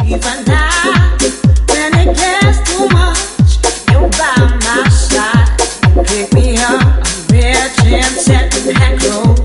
Even now, when it gets too much, you're by my side. Pick me up, I'm rich and set and close.